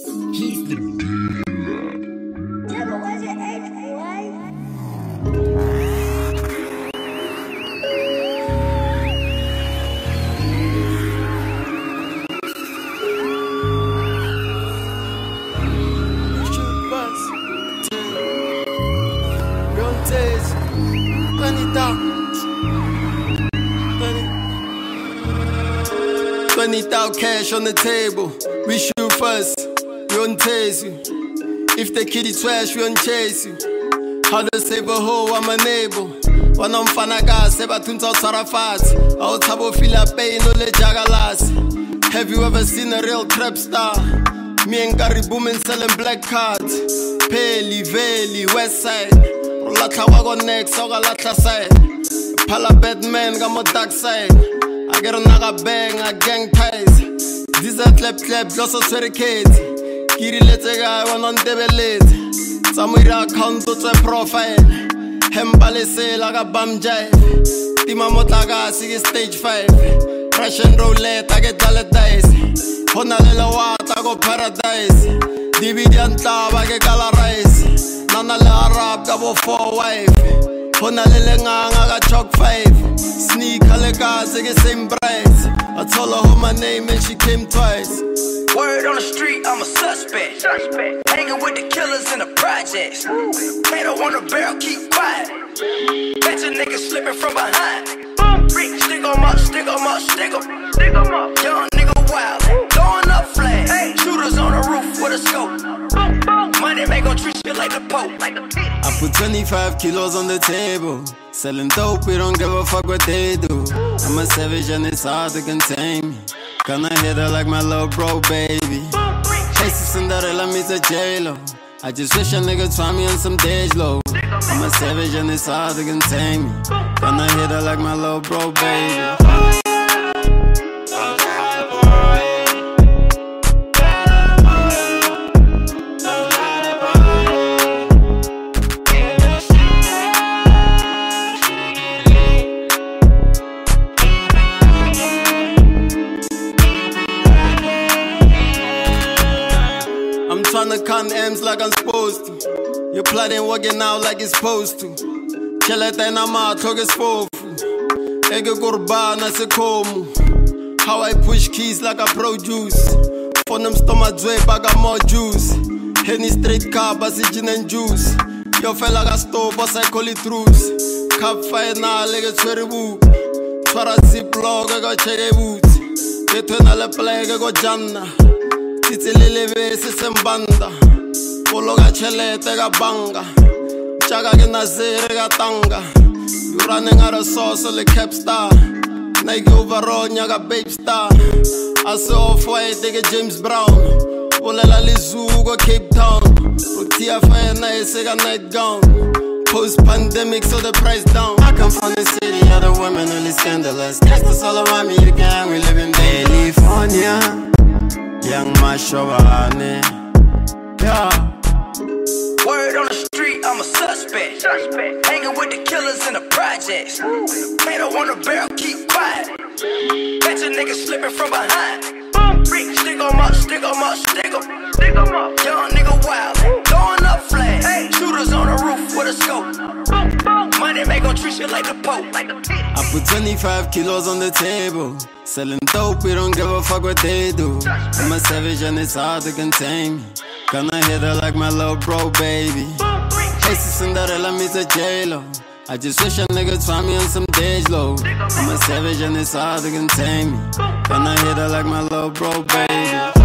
He's the dealer. Yeah, but where's your age, boy? $20,000 cash on the table. We shoot first, we won't tase you. If the kitty trash, we won't chase you. How to save a hoe, I'm unable. When I'm fanaga, seba tunta sarafat. I'll tabo fila pay no le jagalas. Have you ever seen a real trap star? Me and Gary Boomin selling black cards. Peli, Veli, West Side. Latla wago next, oga latla side. Pala Batman, got my dark side. I get a naga bang, I gang ties. These are clap, lots of 20 kids. Kiri lete guy, one on debe late. Samira account to profile. Hembale say like a bam jive. Tima motaga, sige stage 5. Russian roulette, I get dollar dice. Hona lela wat, I go paradise. DVD and tab, I get gala rice. Nana le Arab, gabo 4 wife. Hona lele ngang, I got chalk 5. Sneak, alle guys, they get same price. I told her my name and she came twice. Word on the street, I'm a suspect. Hanging with the killers in the projects. Hater on the barrel, keep quiet. Catch a nigga slipping from behind. Stick 'em up, stick 'em up, stick 'em. Young nigga wild, throwing up flags. Shooters on the roof with a scope. Money make gon' treat you like the Pope. I put 25 kilos on the table. Selling dope, we don't give a fuck what they do. I'm a savage and it's hard to contain me. Gonna hit her like my little bro, baby. Chasing Cinderella meets a J-Lo. I just wish a nigga try me on some Dej low. I'm a savage and it's hard to contain me. Gonna hit her like my little bro, baby. Tryna count M's like I'm supposed to. Your plot ain't working out like it's supposed to. Chelete na matlo ke spofu. Ege kurbana se komu. How I push keys like I produce. For them stomach drape, I got more juice. Henny straight car, but it's gin and juice. Yo fella got stove, but I call it truce. Cup fire now, like a cherry boot. Twara zip log, I got cherry boots. Get to another plague, I got Janna. Titi lele vese sembanda. Polo ga chelete ga banga. Chaga ke nazere ga tanga. You running out of sauce like cap star. Nike overall nyaga babe star. I saw off-white take James Brown. Polela lizu go Cape Town. Utia fire nice ga night gown. Post-pandemic so the price down. I come from the city, other women only scandalous. Gangsters all around me, the gang we live in California. Young Mashawani, yeah. Word on the street, I'm a suspect. Hanging with the killers in the projects. Hater on the barrel, keep quiet. Catch a nigga slipping from behind. Stick 'em up, stick 'em up, stick 'em. Young nigga wild, throwing up flags. Shooters on the roof with a scope. Money make gon' treat you like the Pope. I put 25 kilos on the table. Selling dope, we don't give a fuck what they do. I'm a savage and it's hard to contain me. Gonna hit her like my little bro, baby. Chasing Cinderella meets a J-Lo. I just wish a nigga try me on some Dej low. I'm a savage and it's hard to contain me. Gonna hit her like my little bro, baby.